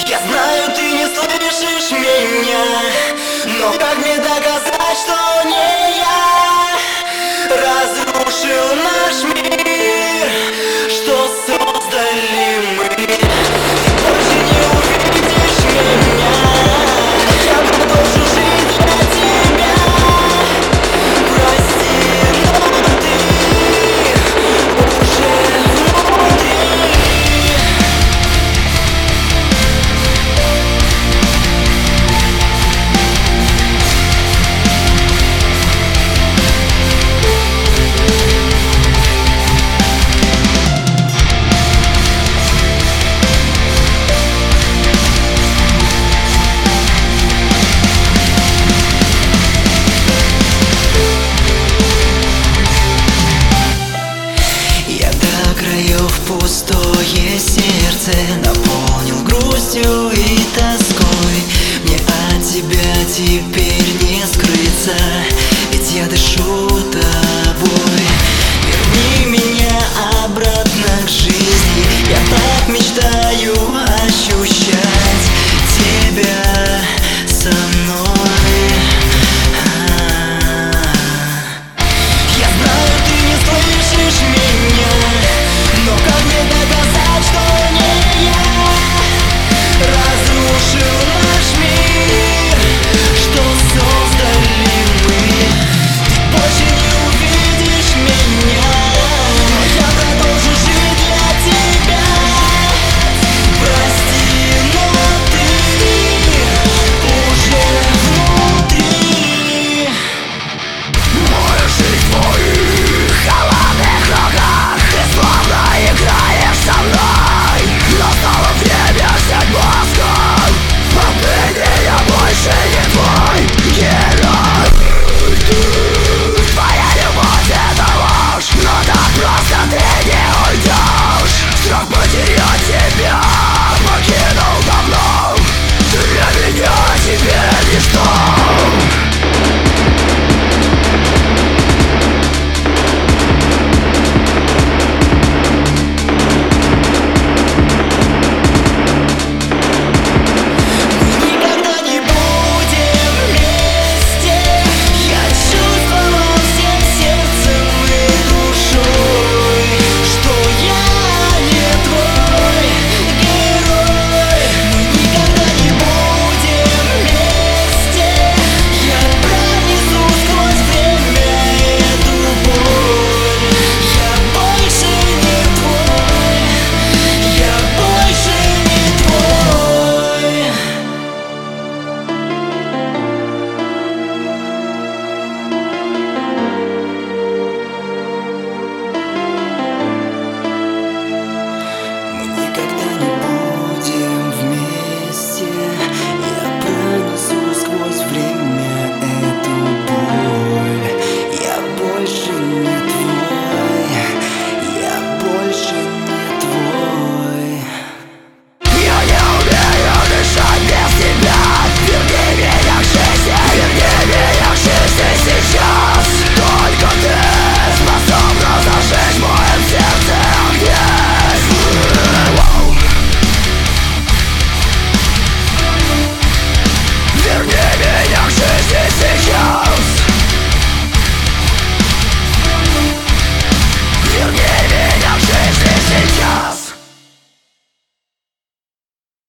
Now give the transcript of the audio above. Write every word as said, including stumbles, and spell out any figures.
Я знаю, ты не слышишь меня, но как мне доказать, что не я разрушил наш мир, что создали мы? Ты больше не увидишь меня, я продолжу жить для тебя. Прости, но ты уже внутри. Пустое сердце наполнил грустью и тоской. Мне от тебя теперь